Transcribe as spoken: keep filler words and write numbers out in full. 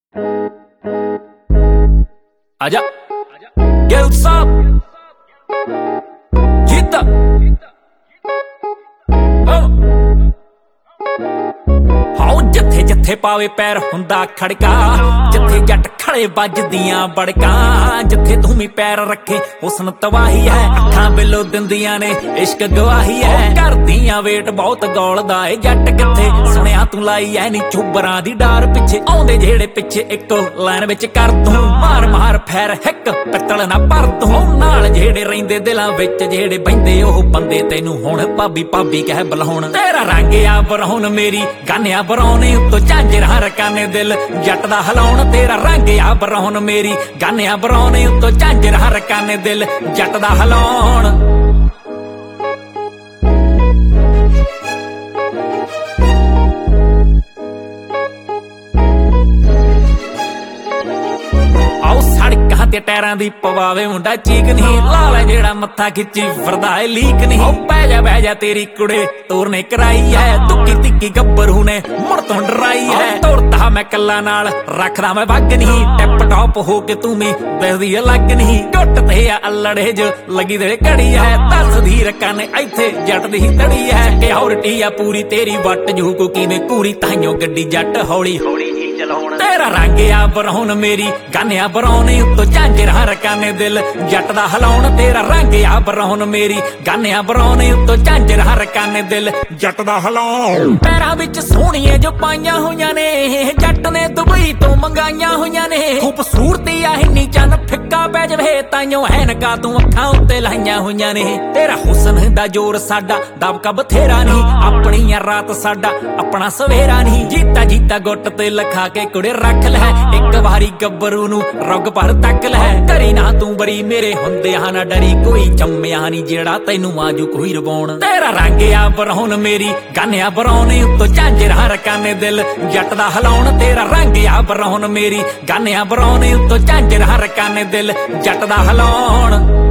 आजा गिल साहब जीता हाउ जथे जथे पावे पैर हुंदा खड़का जथे जट खड़े बजदियां बड़का जथे धूमी पैर रखे हुस्न तबाही है अखां बिलो दिंदियां ने इश्क गवाही है करदियां वेट बहुत गौलदा है जट किथे सुनिया तू लाई ऐ नी चुबरां दी डार पिछे आउंदे जेड़े पिछे इको लाइन विच कर दूं मार मार फैर हिक पित्तल ना भर दूं नाल जेड़े रहिंदे दिलां विच जेड़े बहिंदे ओह बंदे तैनू हुण भाबी भाबी कह बुलाउण तेरा रंग आ बरौन मेरी गानिया बरौने उत्तों झांजरा रकाने दिल जट दा हलाउण तेरा रंग आ बरौन मेरी गानिया बरौने उत्तों झांजरा रकाने दिल जट दा हलाउण ते टैरां दी पवावे मुंडा चीक नहीं लाला जेड़ा मत्था खिच्ची फिरदा है लीक नहीं पै जा पै जा तेरी कुड़े तोरने कराई है तुक्की तिक्की गब्बरू ने मुड़ तो डराई है तोड़ता मैं कल्ला नाल रखदा मैं वग नहीं टिप टॉप हो के तू मी दसदी अलग नहीं टुट ते आ अल्लड़े जो लगी ते घड़ी है दस दी रक्का ने इत्थे जट दी तड़ी है कि औरटी आ पूरी तेरी वट जू को किवें कूरी ताइयों गड्डी जट हौली हौली तेरा रंग आ बरौन मेरी गानिया बरौने उत्तों झांजरा रकाने दिल जट दा हलाउण तेरा रंग आ बरौन मेरी गानिया बरौने उत्तों झांजरा रकाने दिल जट दा हलाउण पैरां विच सोहणियां जो पाइयां होइयां ने जट ने दुबई तो मंगाइयां होइयां ने खूबसूरती आ इन्नी चन फिक्का पै जवे ताइयों ऐनका तू अखां उत्ते लाइयां होइयां ने तेरा हुस्न दा जोर साडा दबका बथेरा नहीं अपनी रात साडा अपना सवेरा नहीं जीता जीता गुट ते लखा के कुड़े रख लै एक वारी गब्बरू नू रुग पर तक लै करी ना तू बरी मेरे हुंदियां ना डरी कोई जम्मिया नी जेड़ा तैनू आजू कोई रवाउण तेरा रंग आ बरौन मेरी गानिया बरौने उत्तों झांजरा रकाने दिल जट दा हलाउण तेरा रंग आ बरौन मेरी गानिया बरौने उत्तों झांजरा रकाने दिल जट दा हलाउण।